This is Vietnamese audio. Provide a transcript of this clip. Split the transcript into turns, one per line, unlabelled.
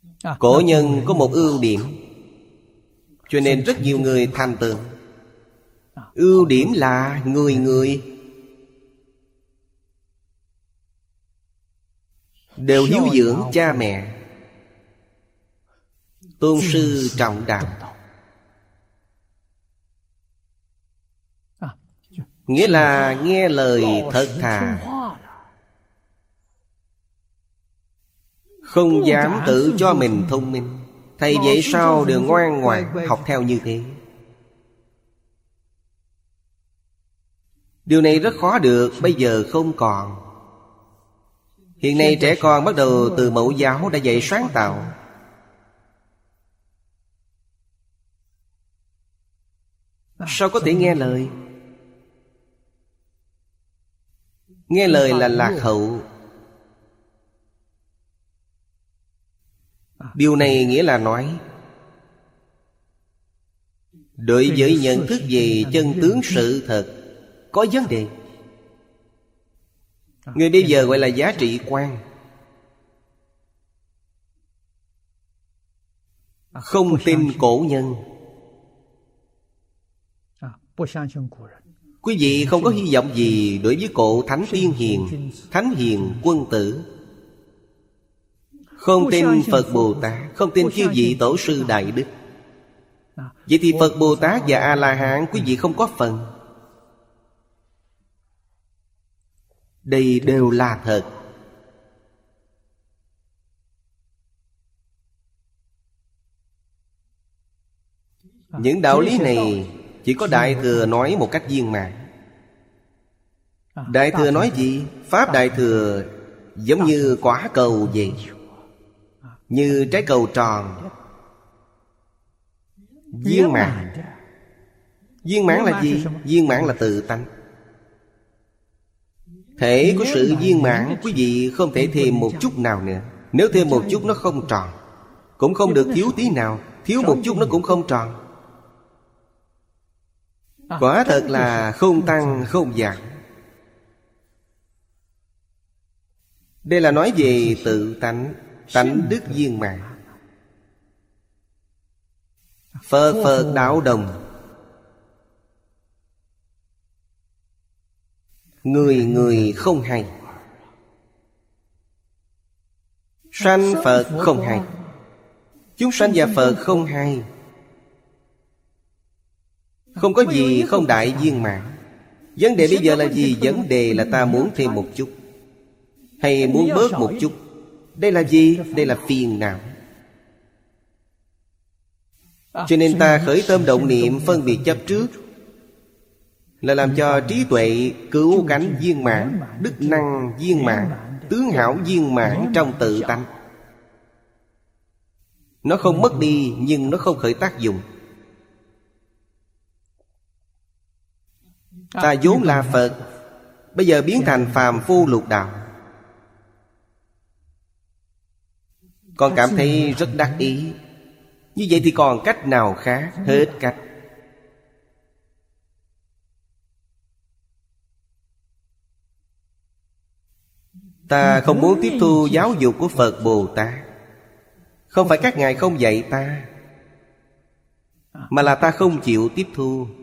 Cổ nhân có một ưu điểm, cho nên rất nhiều người tham tưởng. Ưu điểm là người người đều hiếu dưỡng cha mẹ, tôn sư trọng đạo. Nghĩa là nghe lời thật thà, không dám tự cho mình thông minh. Thầy dạy sao đều ngoan ngoãn học theo như thế. Điều này rất khó được, bây giờ không còn. Hiện nay trẻ con bắt đầu từ mẫu giáo đã dạy sáng tạo. Sao có thể nghe lời? Nghe lời là lạc hậu. Điều này nghĩa là nói, đối với nhận thức về chân tướng sự thật có vấn đề. Người bây giờ gọi là giá trị quan. Không tin cổ nhân. Quý vị không có hy vọng gì đối với cổ thánh tiên hiền, thánh hiền quân tử. Không tin Phật Bồ Tát, không tin chư vị tổ sư đại đức. Vậy thì Phật Bồ Tát và A-la-hán quý vị không có phần. Đây đều là thật. Những đạo lý này chỉ có Đại Thừa nói một cách viên mãn. Đại Thừa nói gì? Pháp Đại Thừa giống như quả cầu vậy, như trái cầu tròn, viên mãn. Viên mãn là gì? Viên mãn là tự tánh. Thể của sự viên mãn quý vị không thể thêm một chút nào nữa. Nếu thêm một chút nó không tròn, cũng không được thiếu tí nào. Thiếu một chút nó cũng không tròn. Quả thật là không tăng không giảm. Đây là nói về tự tánh, tánh đức viên mãn. Phật Phật đạo đồng, người người không hay. Sanh Phật không hay, chúng sanh và Phật không hay. Không có gì không đại viên mãn. Vấn đề bây giờ là gì? Vấn đề là ta muốn thêm một chút, hay muốn bớt một chút. Đây là gì? Đây là phiền não. Cho nên ta khởi tâm động niệm phân biệt chấp trước, là làm cho trí tuệ cứu cánh viên mãn, đức năng viên mãn, tướng hảo viên mãn trong tự tánh. Nó không mất đi nhưng nó không khởi tác dụng. Ta vốn là Phật, bây giờ biến thành phàm phu lục đạo, con cảm thấy rất đắc ý. Như vậy thì còn cách nào khác? Hết cách. Ta không muốn tiếp thu giáo dục của Phật Bồ Tát. Không phải các ngài không dạy ta, mà là ta không chịu tiếp thu.